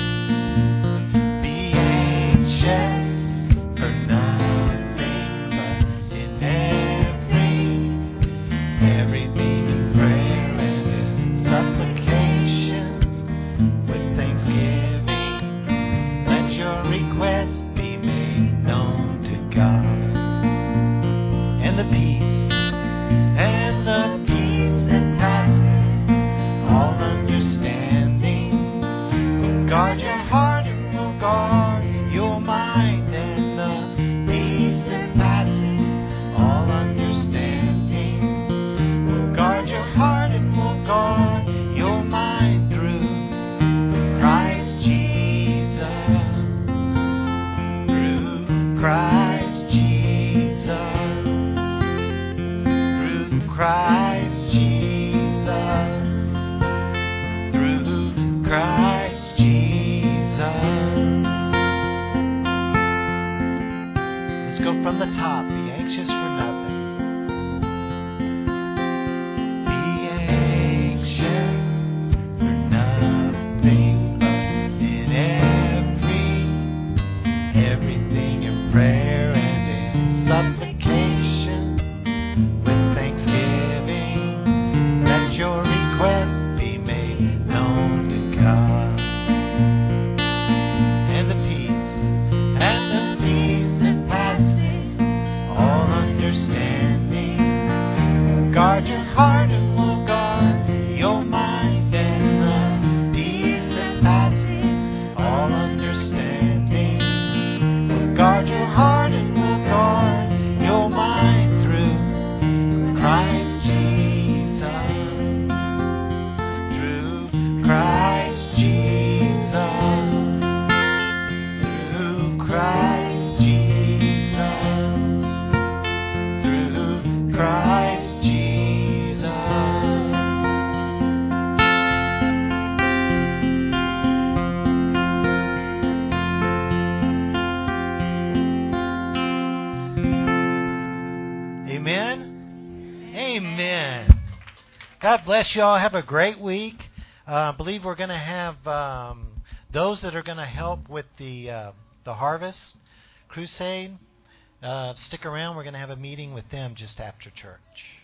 Be anxious for nothing, but in every, everything in prayer and in supplication with thanksgiving, let your request be made known to God. And the peace, and the peace that passes all understanding, guard your heart and will guard your mind, and the peace that passes all understanding will guard your heart and will guard your mind through Christ Jesus, through Christ Jesus, through Christ Jesus, through Christ Jesus. Let's go from the top. Be anxious for nothing. Be anxious for nothing, but in every, everything in prayer and in supplication with thanksgiving, let your request be made known to God. And the peace, and the peace that passes all understanding, guard your heart and will guard your mind, and the peace that passes all understanding will guard your heart and will guard your mind through Christ Jesus, through Christ Jesus, through Christ Jesus, through Christ Jesus. Amen. Amen. God bless you all. Have a great week. Uh, I believe we're going to have um, those that are going to help with the uh, the harvest crusade. Uh, stick around. We're going to have a meeting with them just after church.